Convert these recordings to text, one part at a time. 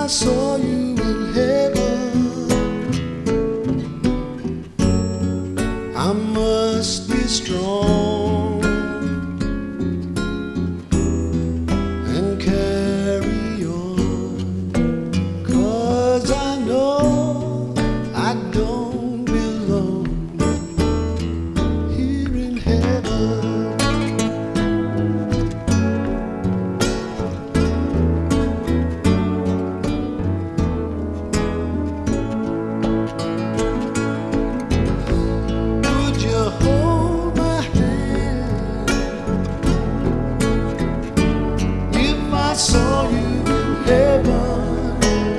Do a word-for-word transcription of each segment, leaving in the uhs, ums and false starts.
saw you in heaven, I must be strong and carry on, 'cause I know I don't belong here in heaven. Hold my hand if I saw you in heaven.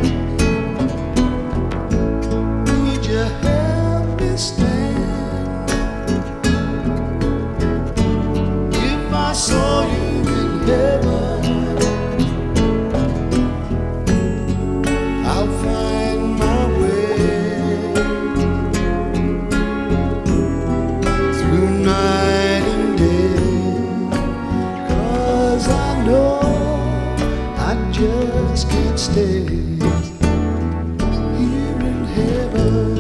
Would you help me stand if I saw you in heaven? I'll find my way through night and day, 'cause I know I just can't stay here in heaven.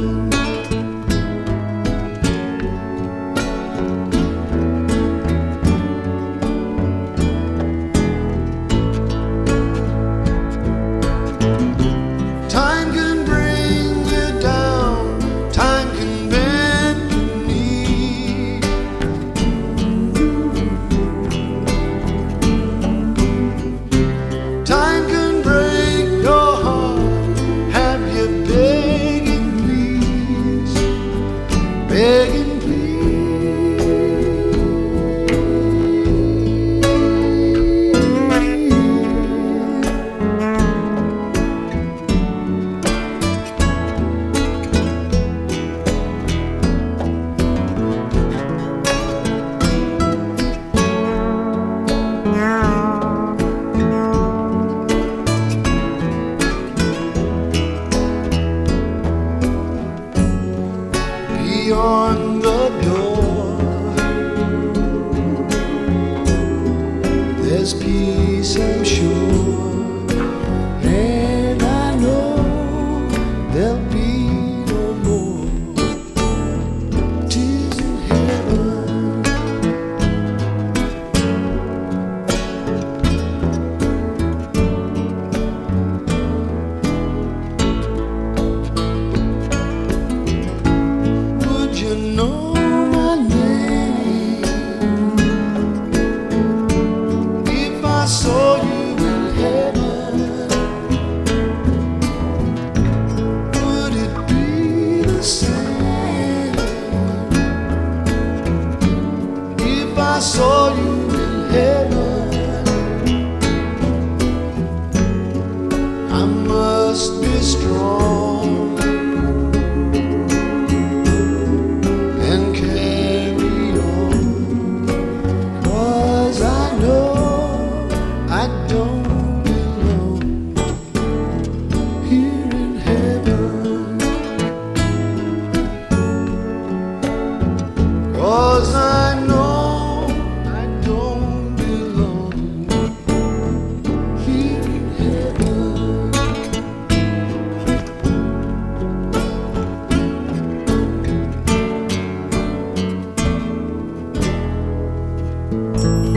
Time can bring you down, time can bend your knee. Time can break your heart, have you begging please, begging beyond the door. There's peace, I'm sure, and I know there'll be no more tears in heaven. You know my name if I saw you in heaven. Would it be the same if I saw you in heaven? I must be strong and carry on, 'cause I know I don't belong here in heaven. 'Cause I know I don't belong here in heaven.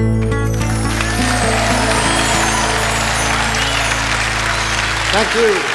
Thank you.